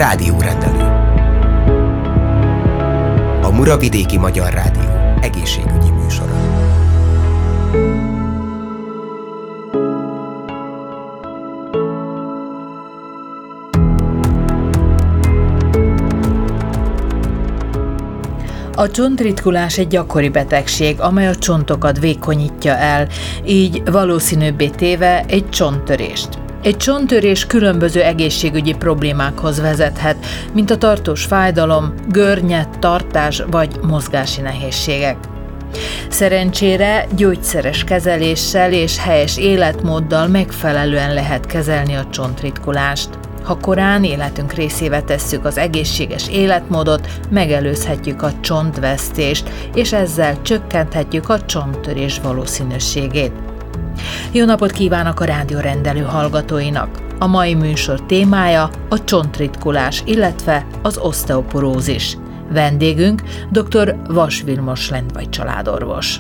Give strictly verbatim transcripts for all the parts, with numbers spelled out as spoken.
Rádiórendelő. A Muravidéki Magyar Rádió egészségügyi műsora. A csontritkulás egy gyakori betegség, amely a csontokat vékonyítja el, így valószínűbbé téve egy csonttörést. Egy csonttörés különböző egészségügyi problémákhoz vezethet, mint a tartós fájdalom, görnyed, tartás vagy mozgási nehézségek. Szerencsére gyógyszeres kezeléssel és helyes életmóddal megfelelően lehet kezelni a csontritkulást. Ha korán életünk részévé tesszük az egészséges életmódot, megelőzhetjük a csontvesztést, és ezzel csökkenthetjük a csonttörés valószínűségét. Jó napot kívánok a rádiórendelő hallgatóinak! A mai műsor témája a csontritkulás, illetve az oszteoporózis. Vendégünk dr. Vas Vilmos Lendvai családorvos.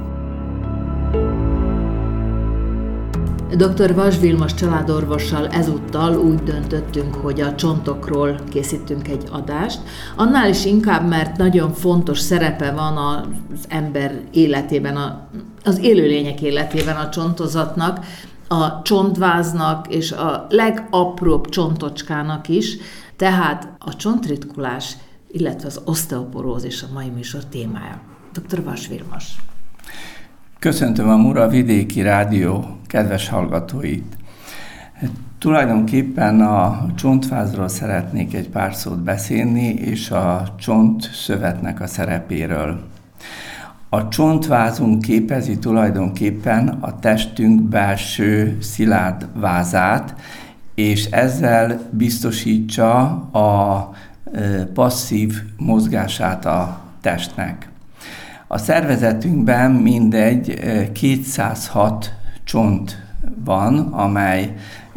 doktor Vas Vilmos családorvossal ezúttal úgy döntöttünk, hogy a csontokról készítünk egy adást. Annál is inkább, mert nagyon fontos szerepe van az ember életében, az élőlények életében a csontozatnak, a csontváznak és a legapróbb csontocskának is. Tehát a csontritkulás, illetve az oszteoporózis a mai műsor témája. doktor Vas Vilmos. Köszöntöm a Muravidéki Rádió kedves hallgatóit! Tulajdonképpen a csontvázról szeretnék egy pár szót beszélni, és a csontszövetnek a szerepéről. A csontvázunk képezi tulajdonképpen a testünk belső szilárd vázát, és ezzel biztosítsa a passzív mozgását a testnek. A szervezetünkben mindegy kétszázhat csont van, amely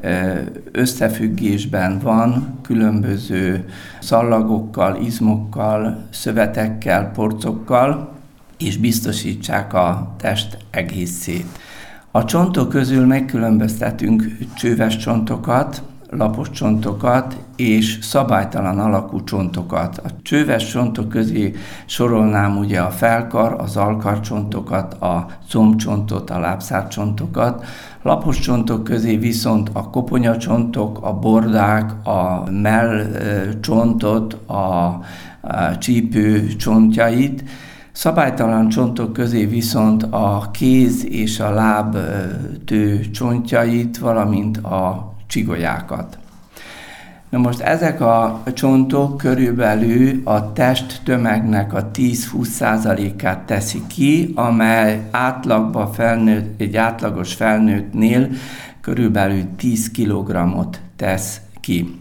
összefüggésben van különböző szallagokkal, izmokkal, szövetekkel, porcokkal, és biztosítsák a test egészét. A csontok közül megkülönböztetünk csőves csontokat, lapos csontokat és szabálytalan alakú csontokat. A csőves csontok közé sorolnám ugye a felkar, az alkarcsontokat, a combcsontot, a lábszárcsontokat. Lapos csontok közé viszont a koponyacsontok, a bordák, a mellcsontot, a csípő csontjait. Szabálytalan csontok közé viszont a kéz és a lábtő csontjait, valamint a csigolyákat. Na most ezek a csontok körülbelül a test tömegnek a tíz-húsz százalékát teszi ki, amely átlagban felnőtt, egy átlagos felnőttnél körülbelül tíz kilogrammot tesz ki.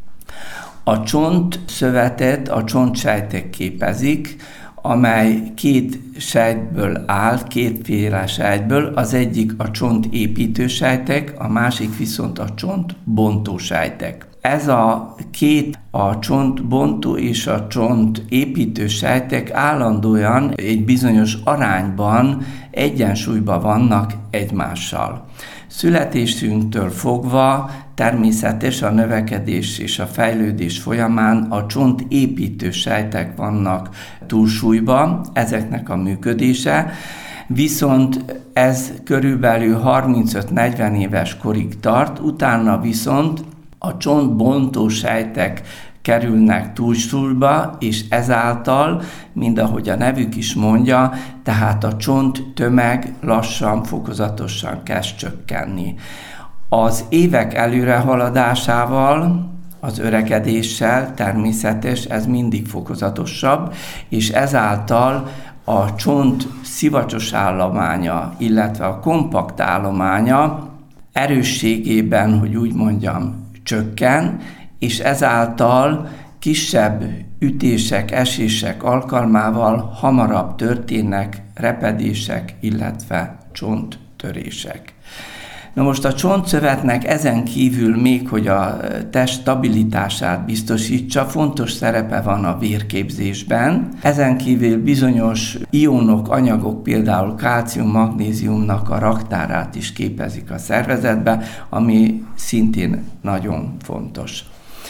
A csontszövetet a csontsejtek képezik, amely két sejtből áll, kétféle sejtből, az egyik a csontépítő sejtek, a másik viszont a csontbontó sejtek. Ez a két, a csontbontó és a csontépítő sejtek állandóan egy bizonyos arányban egyensúlyban vannak egymással. Születésünktől fogva természetes a növekedés és a fejlődés folyamán a csontépítő sejtek vannak túlsúlyban, ezeknek a működése, viszont ez körülbelül harmincöt-negyven éves korig tart, utána viszont a csontbontó sejtek kerülnek túlsúlyba, és ezáltal, mind ahogy a nevük is mondja, tehát a csonttömeg lassan, fokozatosan kezd csökkenni. Az évek előrehaladásával, az öregedéssel természetes, ez mindig fokozatosabb, és ezáltal a csont szivacsos állománya, illetve a kompakt állománya erősségében, hogy úgy mondjam, csökken, és ezáltal kisebb ütések, esések alkalmával hamarabb történnek repedések, illetve csonttörések. Na most a csontszövetnek ezen kívül még, hogy a test stabilitását biztosítsa, fontos szerepe van a vérképzésben. Ezen kívül bizonyos ionok, anyagok, például kálcium, magnéziumnak a raktárát is képezik a szervezetbe, ami szintén nagyon fontos.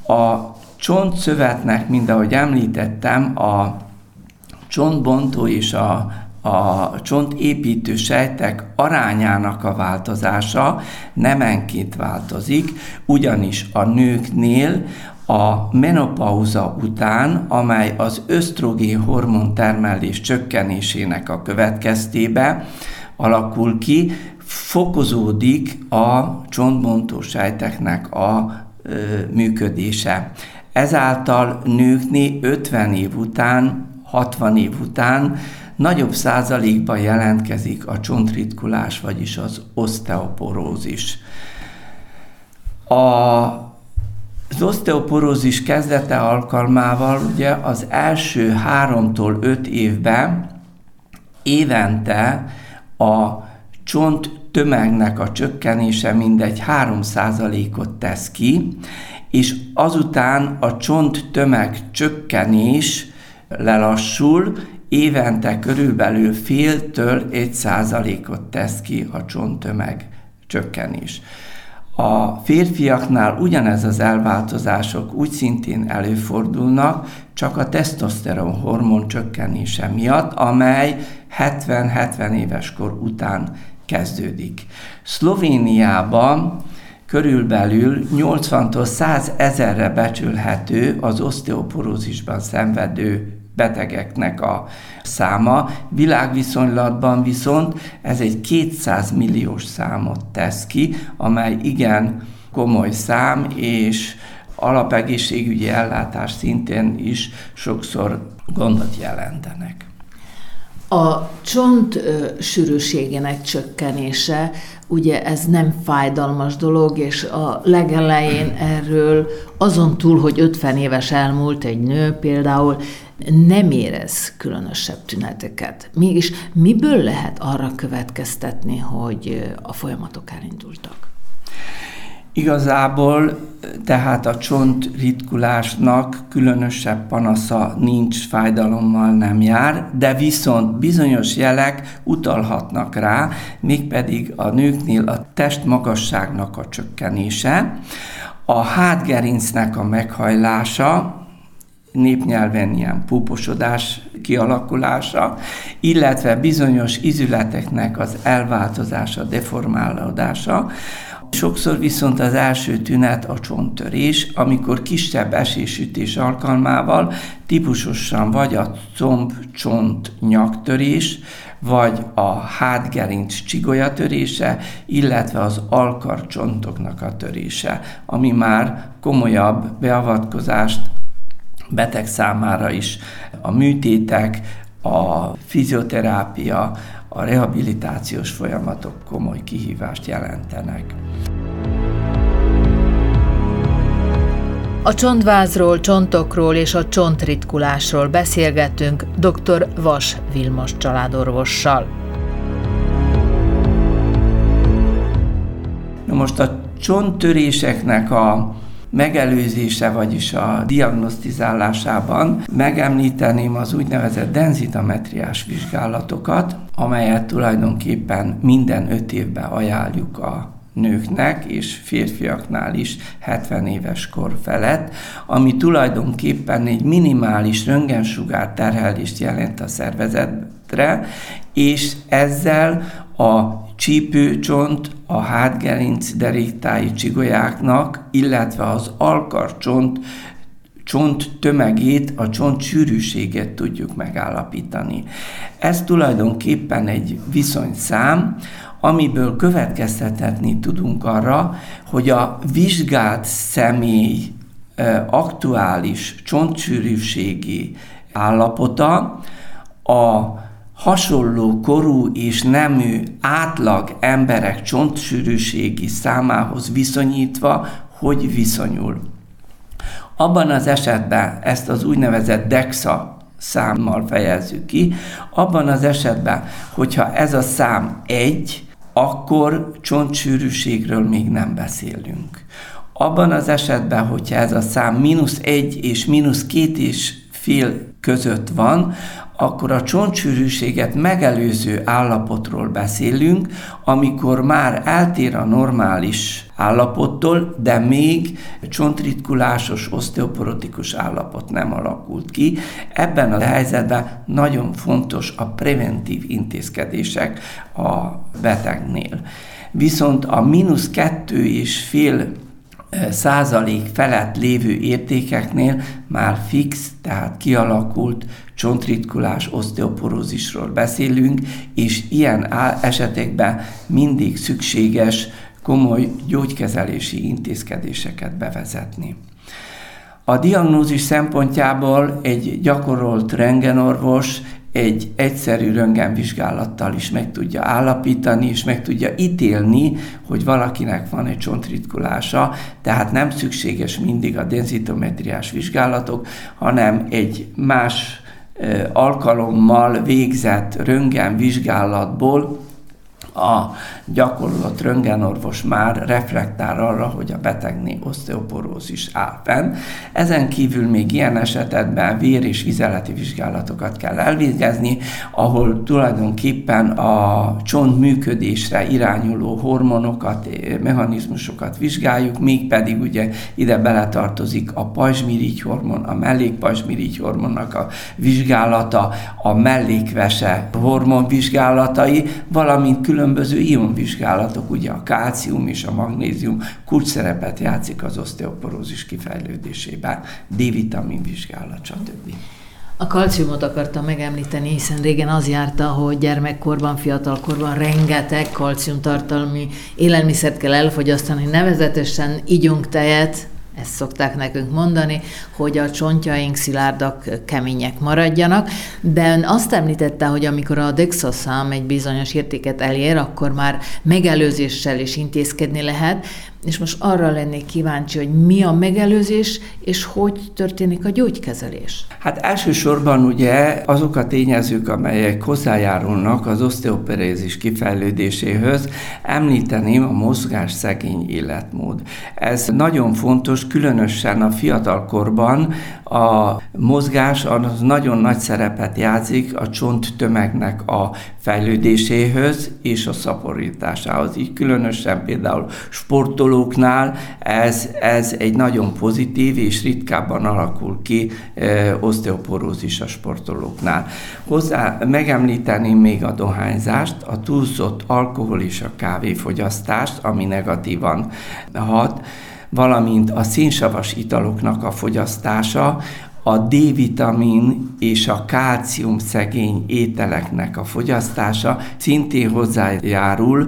A csontszövetnek, mint ahogy említettem, a csontbontó és a, a csontépítő sejtek arányának a változása nemenként változik, ugyanis a nőknél a menopauza után, amely az ösztrogén hormon termelés csökkenésének a következtébe alakul ki, fokozódik a csontbontó sejteknek a ö, működése. Ezáltal nőknél ötven év után, hatvan év után nagyobb százalékban jelentkezik a csontritkulás, vagyis az oszteoporózis. A Az oszteoporózis kezdete alkalmával ugye az első háromtól öt évben évente a csont tömegnek a csökkenése mindegy három százalékot tesz ki, és azután a csont tömeg csökkenés lelassul, évente körülbelül féltől egy százalékot tesz ki a csonttömeg csökkenés. A férfiaknál ugyanez az elváltozások úgy szintén előfordulnak, csak a tesztoszteron hormon csökkenése miatt, amely hetven-hetven éves kor után kezdődik. Szlovéniában körülbelül nyolcvantól százezerre becsülhető az oszteoporózisban szenvedő betegeknek a száma. Világviszonylatban viszont ez egy kétszáz milliós számot tesz ki, amely igen komoly szám, és alapegészségügyi ellátás szintén is sokszor gondot jelentenek. A csont sűrűségének csökkenése, ugye ez nem fájdalmas dolog, és a legelején erről azon túl, hogy ötven éves elmúlt egy nő például, nem érez különösebb tüneteket. Mégis miből lehet arra következtetni, hogy a folyamatok elindultak? Igazából tehát a csontritkulásnak különösebb panasza nincs, fájdalommal nem jár, de viszont bizonyos jelek utalhatnak rá, mégpedig a nőknél a testmagasságnak a csökkenése, a hátgerincnek a meghajlása, népnyelven ilyen púposodás kialakulása, illetve bizonyos izületeknek az elváltozása, deformálódása. Sokszor viszont az első tünet a csonttörés, amikor kisebb esésütés alkalmával típusosan vagy a comb-csont nyaktörés, vagy a hátgerinc csigolyatörése, illetve az alkarcsontoknak a törése, ami már komolyabb beavatkozást beteg számára is. A műtétek, a fizioterápia, a rehabilitációs folyamatok komoly kihívást jelentenek. A csontvázról, csontokról és a csontritkulásról beszélgettünk dr. Vas Vilmos családorvossal. Na most a csonttöréseknek a megelőzése, vagyis a diagnosztizálásában megemlíteném az úgynevezett denzitametriás vizsgálatokat, amelyet tulajdonképpen minden öt évben ajánljuk a nőknek és férfiaknál is hetven éves kor felett, ami tulajdonképpen egy minimális röntgensugár terhelést jelent a szervezetre, és ezzel a csípőcsont, a hátgerinc deréktáji csigolyáknak, illetve az alkarcsont csont tömegét, a csont sűrűséget tudjuk megállapítani. Ez tulajdonképpen egy viszonyszám, amiből következtetni tudunk arra, hogy a vizsgált személy aktuális csontsűrűségi állapota a hasonló korú és nemű átlag emberek csontsűrűségi számához viszonyítva, hogy viszonyul. Abban az esetben ezt az úgynevezett DEXA számmal fejezzük ki, abban az esetben, hogyha ez a szám egy, akkor csontsűrűségről még nem beszélünk. Abban az esetben, hogyha ez a szám mínusz egy és mínusz két és fél között van, akkor a csontsűrűséget megelőző állapotról beszélünk, amikor már eltér a normális állapottól, de még csontritkulásos, oszteoporotikus állapot nem alakult ki. Ebben a helyzetben nagyon fontos a preventív intézkedések a betegnél. Viszont a mínusz kettő és fél százalék felett lévő értékeknél már fix, tehát kialakult csontritkulás, oszteoporózisról beszélünk, és ilyen esetekben mindig szükséges komoly gyógykezelési intézkedéseket bevezetni. A diagnózis szempontjából egy gyakorolt röntgenorvos egy egyszerű röntgenvizsgálattal is meg tudja állapítani, és meg tudja ítélni, hogy valakinek van egy csontritkulása, tehát nem szükséges mindig a denzitometriás vizsgálatok, hanem egy más alkalommal végzett röntgenvizsgálatból a gyakorlott röntgenorvos már reflektál arra, hogy a betegnél oszteoporózis áll fenn. Ezen kívül még ilyen esetben vér- és vizeleti vizsgálatokat kell elvégezni, ahol tulajdonképpen a csont működésre irányuló hormonokat, mechanizmusokat vizsgáljuk, mégpedig ugye ide beletartozik a pajzsmirigy hormon, a mellékpajzsmirigy hormonnak a vizsgálata, a mellékvese hormon vizsgálatai, valamint külön különböző ionvizsgálatok, ugye a kálcium és a magnézium kulcsszerepet játszik az oszteoporózis kifejlődésében, D-vitamin vizsgálat, stb. A kalciumot akartam megemlíteni, hiszen régen az járta, hogy gyermekkorban, fiatalkorban rengeteg kalciumtartalmi élelmiszert kell elfogyasztani, nevezetesen igyunk tejet, ezt szokták nekünk mondani, hogy a csontjaink szilárdak, kemények maradjanak, de ön azt említette, hogy amikor a dexoszám egy bizonyos értéket elér, akkor már megelőzéssel is intézkedni lehet, és most arra lennék kíváncsi, hogy mi a megelőzés, és hogy történik a gyógykezelés? Hát elsősorban ugye azok a tényezők, amelyek hozzájárulnak az oszteoporózis kifejlődéséhez, említeném a mozgásszegény életmód. Ez nagyon fontos, különösen a fiatalkorban a mozgás az nagyon nagy szerepet játszik a csonttömegnek a fejlődéséhez és a szaporításához. Így különösen például sportolóknál ez, ez egy nagyon pozitív és ritkábban alakul ki e, oszteoporózis a sportolóknál. Hozzá megemlíteném még a dohányzást, a túlzott alkohol és a kávéfogyasztást, ami negatívan hat, valamint a szénsavas italoknak a fogyasztása, a D-vitamin és a kálcium szegény ételeknek a fogyasztása szintén hozzájárul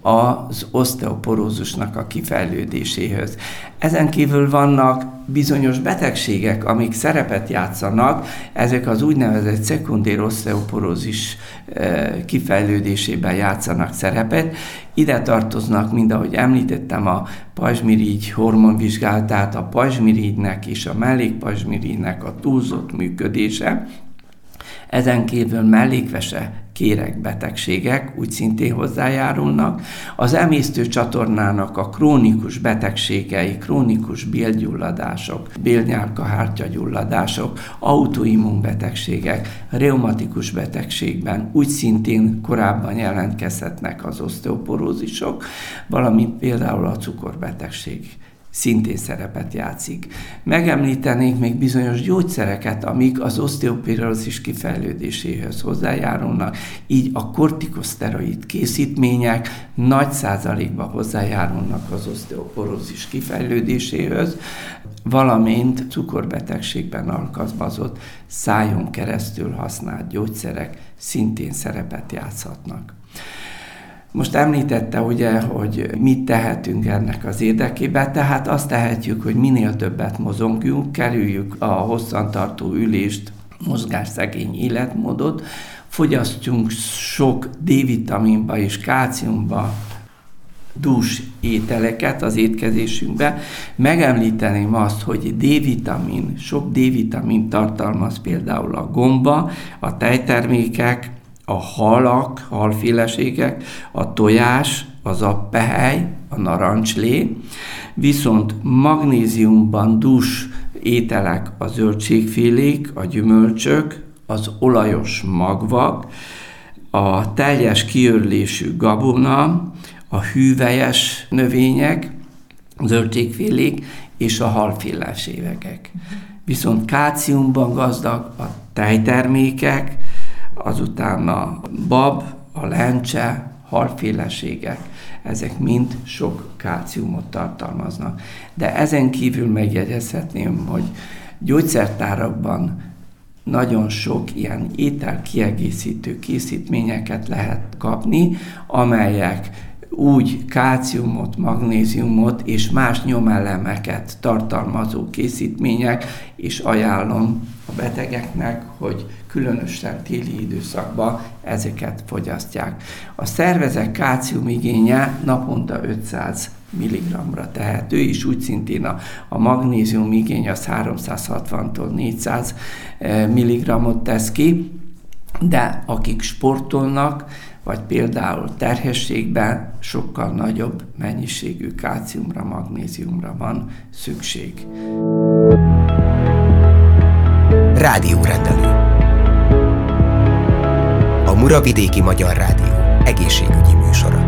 az oszteoporózusnak a kifejlődéséhez. Ezen kívül vannak bizonyos betegségek, amik szerepet játszanak, ezek az úgynevezett szekundér oszteoporózis kifejlődésében játszanak szerepet. Ide tartoznak, mind ahogy említettem, a pajzsmirigy hormonvizsgálatát, a pajzsmirigynek és a mellékpajzsmirigynek a túlzott működése. Ezen kívül mellékvese kéregbetegségek úgy szintén hozzájárulnak. Az emésztőcsatornának a krónikus betegségei, krónikus bélgyulladások, bélnyálkahártyagyulladások, autoimmunbetegségek, reumatikus betegségben úgy szintén korábban jelentkezhetnek az oszteoporózisok, valamint például a cukorbetegség szintén szerepet játszik. Megemlítenék még bizonyos gyógyszereket, amik az oszteoporózis kifejlődéséhez hozzájárulnak, így a kortikoszteroid készítmények nagy százalékban hozzájárulnak az oszteoporózis kifejlődéséhez, valamint cukorbetegségben alkalmazott szájon keresztül használt gyógyszerek szintén szerepet játszhatnak. Most említette ugye, hogy mit tehetünk ennek az érdekében, tehát azt tehetjük, hogy minél többet mozogjunk, kerüljük a hosszantartó ülést, mozgásszegény életmódot, fogyasztjunk sok D-vitaminba és kálciumba dús ételeket az étkezésünkbe. Megemlíteném azt, hogy D-vitamin, sok D-vitamin tartalmaz például a gomba, a tejtermékek, a halak, halféleségek, a tojás, az appehely, a narancslé, viszont magnéziumban dús ételek a zöldségfélék, a gyümölcsök, az olajos magvak, a teljes kiörlésű gabona, a hűvelyes növények, zöldségfélék és a halféles évekek. Viszont kálciumban gazdag a tejtermékek, azután a bab, a lencse, halféleségek, ezek mind sok kálciumot tartalmaznak. De ezen kívül megjegyezhetném, hogy gyógyszertárakban nagyon sok ilyen ételkiegészítő készítményeket lehet kapni, amelyek úgy kálciumot, magnéziumot és más nyomelemeket tartalmazó készítmények, és ajánlom a betegeknek, hogy különösen téli időszakban ezeket fogyasztják. A szervezet kálciumigénye naponta ötszáz milligramra tehető, és úgy szintén a, a magnézium igény az háromszázhatvantól négyszáz milligramot tesz ki, de akik sportolnak, vagy például terhességben sokkal nagyobb mennyiségű kálciumra, magnéziumra van szükség. Rádiórendelő. A Muravidéki Magyar Rádió egészségügyi műsora.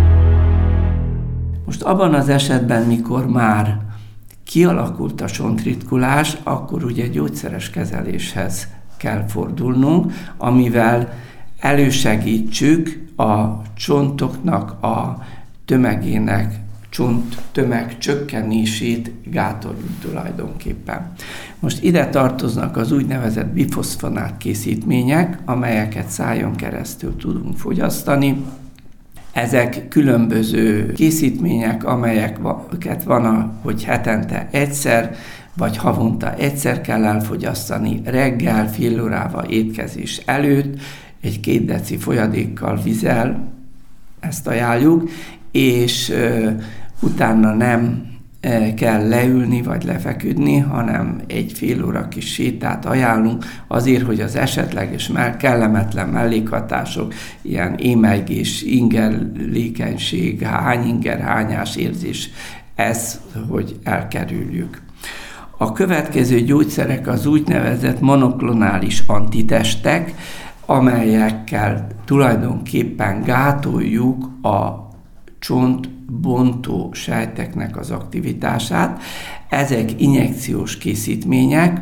Most abban az esetben, mikor már kialakult a csontritkulás, akkor ugye gyógyszeres kezeléshez kell fordulnunk, amivel elősegítsük a csontoknak a tömegének, csont tömeg csökkenését, gátoljuk tulajdonképpen. Most ide tartoznak az úgynevezett bifoszfonát készítmények, amelyeket szájon keresztül tudunk fogyasztani. Ezek különböző készítmények, amelyeket van, hogy hetente egyszer, vagy havonta egyszer kell elfogyasztani, reggel fél órával étkezés előtt, egy két deci folyadékkal, vízzel, ezt ajánljuk, és uh, utána nem uh, kell leülni vagy lefeküdni, hanem egy fél óra kis sétát ajánlunk, azért, hogy az esetleges mell- kellemetlen mellékhatások, ilyen émelygés, ingerlékenység, hányinger, hányás érzés, ez, hogy elkerüljük. A következő gyógyszerek az úgynevezett monoklonális antitestek, amelyekkel tulajdonképpen gátoljuk a csontbontó sejteknek az aktivitását. Ezek injekciós készítmények,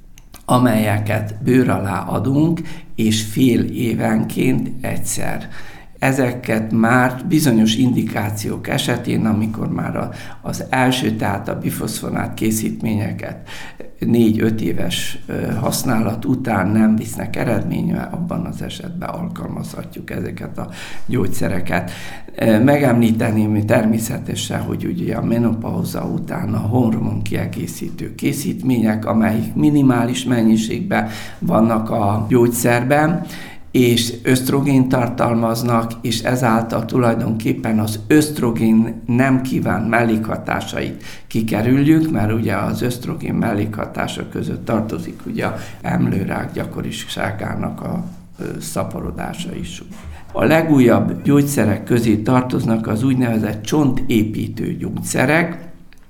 amelyeket bőr alá adunk, és fél évenként egyszer. Ezeket már bizonyos indikációk esetén, amikor már az első, tehát a bifoszfonát készítményeket négy-öt éves használat után nem visznek eredményre, abban az esetben alkalmazhatjuk ezeket a gyógyszereket. Megemlíteném természetesen, hogy ugye a menopauza után a hormon kiegészítő készítmények, amelyik minimális mennyiségben vannak a gyógyszerben, és ösztrogén tartalmaznak, és ezáltal tulajdonképpen az ösztrogén nem kívánt mellékhatásait kikerüljük, mert ugye az ösztrogén mellékhatása között tartozik ugye a emlőrák gyakoriságának a szaporodása is. A legújabb gyógyszerek közé tartoznak az úgynevezett csontépítő gyógyszerek,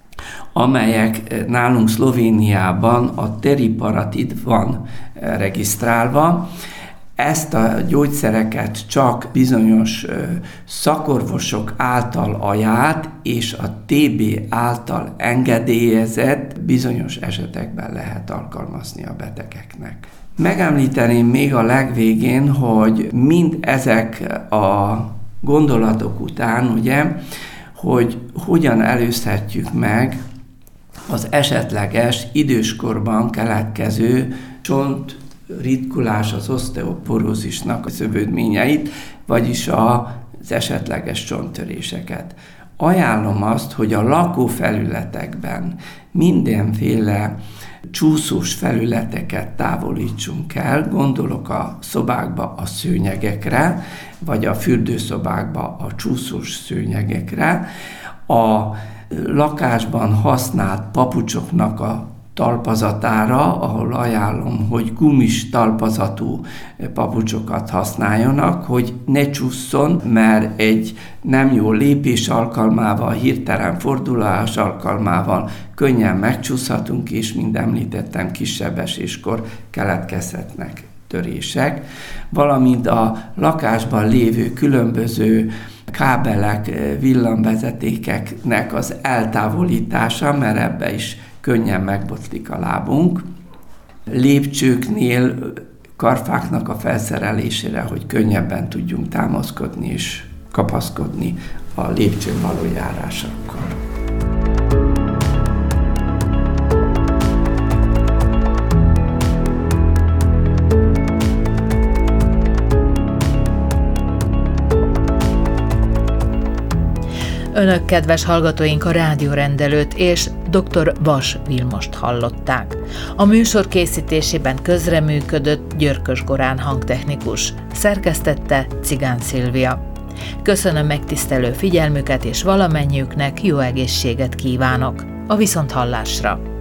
amelyek nálunk Szlovéniában a teriparatid van regisztrálva. Ezt a gyógyszereket csak bizonyos szakorvosok által ajánlt, és a té bé által engedélyezett bizonyos esetekben lehet alkalmazni a betegeknek. Megemlíteném még a legvégén, hogy mind ezek a gondolatok után, ugye, hogy hogyan előzhetjük meg az esetleges időskorban keletkező csont ritkulás, az oszteoporózisnak a szövődményeit, vagyis az esetleges csonttöréseket. Ajánlom azt, hogy a lakófelületekben mindenféle csúszós felületeket távolítsunk el, gondolok a szobákba a szőnyegekre, vagy a fürdőszobákba a csúszós szőnyegekre, a lakásban használt papucsoknak a talpazatára, ahol ajánlom, hogy gumis talpazatú papucsokat használjanak, hogy ne csúszson, mert egy nem jó lépés alkalmával, hirtelen fordulás alkalmával könnyen megcsúszhatunk, és mint említettem, kisebb eséskor keletkezhetnek csonttörések, valamint a lakásban lévő különböző kábelek, villamvezetékeknek az eltávolítása, mert ebbe is könnyen megbotlik a lábunk. Lépcsőknél karfáknak a felszerelésére, hogy könnyebben tudjunk támaszkodni és kapaszkodni a lépcsőn való járásokkal. Önök, kedves hallgatóink, a rádiórendelőt és dr. Vas Vilmost hallották. A műsor készítésében közreműködött Györkös Gorán hangtechnikus, szerkesztette Cigán Szilvia. Köszönöm megtisztelő figyelmüket, és valamennyiüknek jó egészséget kívánok. A viszonthallásra!